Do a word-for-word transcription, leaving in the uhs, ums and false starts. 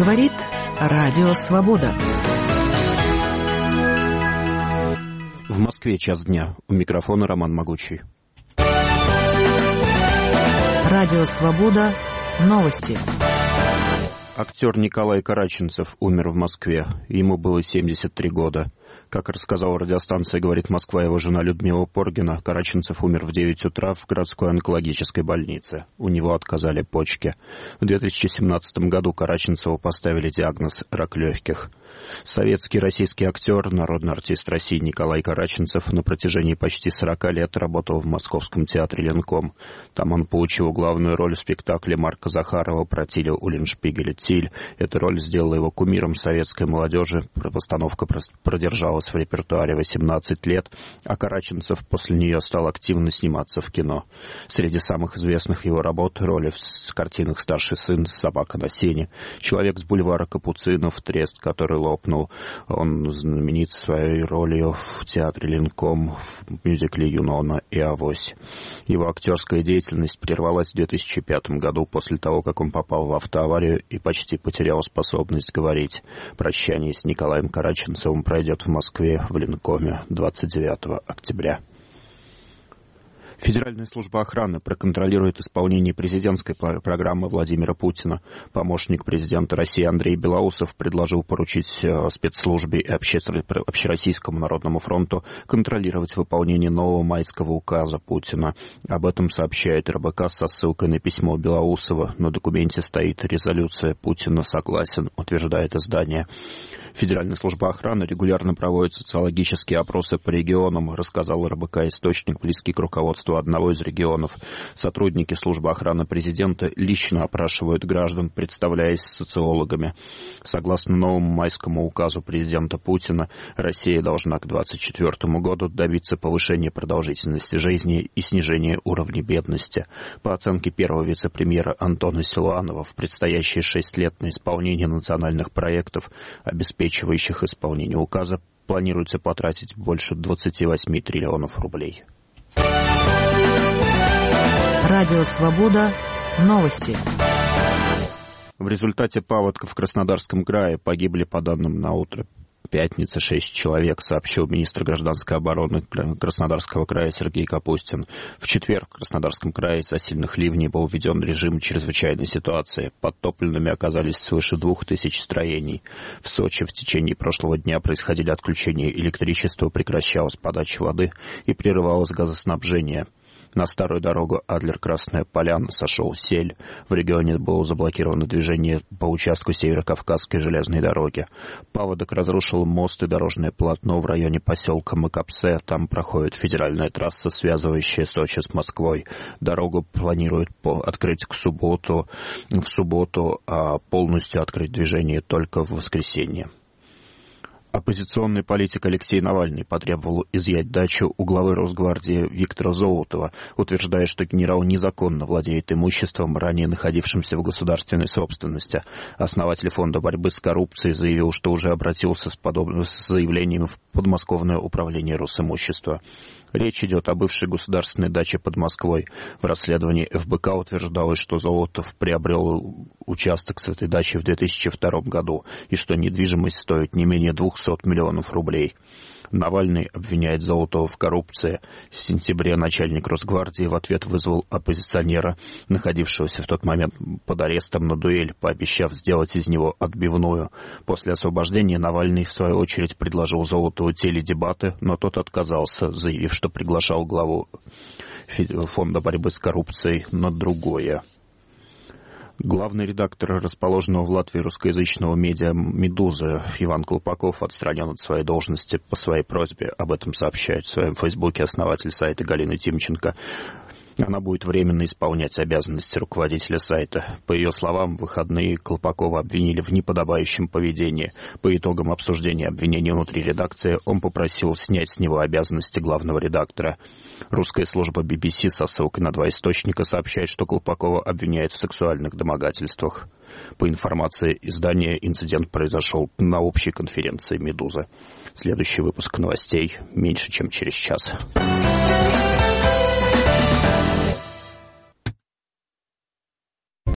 Говорит Радио Свобода. В Москве час дня. У микрофона Роман Могучий. Радио Свобода. Новости. Актер Николай Караченцев умер в Москве. Ему было семьдесят три года. Как рассказала радиостанция «Говорит Москва» его жена Людмила Поргина, Караченцев умер в девять утра в городской онкологической больнице. У него отказали почки. В две тысячи семнадцатом году Караченцеву поставили диагноз «рак легких». Советский российский актер, народный артист России Николай Караченцев на протяжении почти сорока лет работал в Московском театре «Ленком». Там он получил главную роль в спектакле Марка Захарова про Тиля Уллиншпигеля «Тиль». Эта роль сделала его кумиром советской молодежи. Постановка продержалась в репертуаре восемнадцать лет, а Караченцев после нее стал активно сниматься в кино. Среди самых известных его работ роли в картинах «Старший сын», «Собака на сене», «Человек с бульвара Капуцинов», «Трест, который лопнул». Он знаменит своей ролью в театре «Ленком», в мюзикле «Юнона» и «Авось». Его актерская деятельность прервалась в две тысячи пятом году после того, как он попал в автоаварию и почти потерял способность говорить. Прощание с Николаем Караченцевым пройдет в Москве в Ленкоме двадцать девятого октября. Федеральная служба охраны проконтролирует исполнение президентской программы Владимира Путина. Помощник президента России Андрей Белоусов предложил поручить спецслужбе и Общероссийскому народному фронту контролировать выполнение нового майского указа Путина. Об этом сообщает эр бэ ка со ссылкой на письмо Белоусова. На документе стоит резолюция «Путина согласен», утверждает издание. Федеральная служба охраны регулярно проводит социологические опросы по регионам, рассказал эр бэ ка источник, близкий к руководству одного из регионов. Сотрудники службы охраны президента лично опрашивают граждан, представляясь социологами. Согласно новому майскому указу президента Путина, Россия должна к двадцать четвёртому году добиться повышения продолжительности жизни и снижения уровня бедности. По оценке первого вице-премьера Антона Силуанова, в предстоящие шесть лет на исполнение национальных проектов, обеспечивающих исполнение указа, планируется потратить больше двадцати восьми триллионов рублей. Радио Свобода. Новости. В результате паводка в Краснодарском крае погибли, по данным на утро пятницы, шесть человек, сообщил министр гражданской обороны Краснодарского края Сергей Капустин. В четверг в Краснодарском крае из-за сильных ливней был введен режим чрезвычайной ситуации. Подтопленными оказались свыше двух тысяч строений. В Сочи в течение прошлого дня происходили отключения электричества, прекращалась подача воды и прерывалось газоснабжение. На старую дорогу Адлер-Красная Поляна сошел сель. В регионе было заблокировано движение по участку Северо-Кавказской железной дороги. Паводок разрушил мост и дорожное полотно в районе поселка Макапсе. Там проходит федеральная трасса, связывающая Сочи с Москвой. Дорогу планируют открыть к субботу, в субботу, а полностью открыть движение только в воскресенье. Оппозиционный политик Алексей Навальный потребовал изъять дачу у главы Росгвардии Виктора Золотова, утверждая, что генерал незаконно владеет имуществом, ранее находившимся в государственной собственности. Основатель фонда борьбы с коррупцией заявил, что уже обратился с подобным с заявлением в подмосковное управление Росимущества. Речь идет о бывшей государственной даче под Москвой. В расследовании эф бэ ка утверждалось, что Золотов приобрел участок с этой дачей в две тысячи втором году и что недвижимость стоит не менее двухсот миллионов рублей. Навальный обвиняет Золотова в коррупции. В сентябре начальник Росгвардии в ответ вызвал оппозиционера, находившегося в тот момент под арестом, на дуэль, пообещав сделать из него отбивную. После освобождения Навальный, в свою очередь, предложил Золотову теледебаты, но тот отказался, заявив, что приглашал главу фонда борьбы с коррупцией на другое. Главный редактор расположенного в Латвии русскоязычного медиа «Медуза» Иван Колпаков отстранен от своей должности по своей просьбе. Об этом сообщает в своем фейсбуке основатель сайта Галина Тимченко. Она будет временно исполнять обязанности руководителя сайта. По ее словам, в выходные Колпакова обвинили в неподобающем поведении. По итогам обсуждения обвинений внутри редакции он попросил снять с него обязанности главного редактора. Русская служба би би си со ссылкой на два источника сообщает, что Колпакова обвиняют в сексуальных домогательствах. По информации издания, инцидент произошел на общей конференции «Медуза». Следующий выпуск новостей меньше, чем через час.